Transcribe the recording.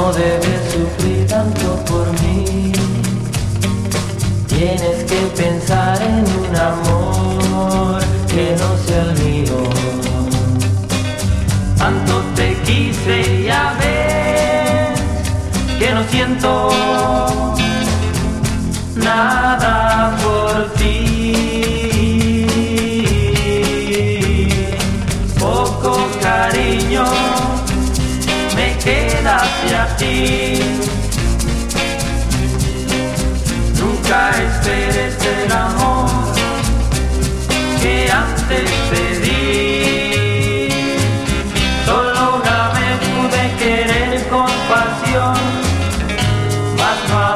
No debes sufrir tanto por mí. Tienes que pensar en un amor que no sea el mío. Tanto te quise, ya ves que no siento nada por ti. Poco cariño me queda hacia ti. Nunca esperes el amor que antes te di. Solo una vez pude querer con pasión, mas no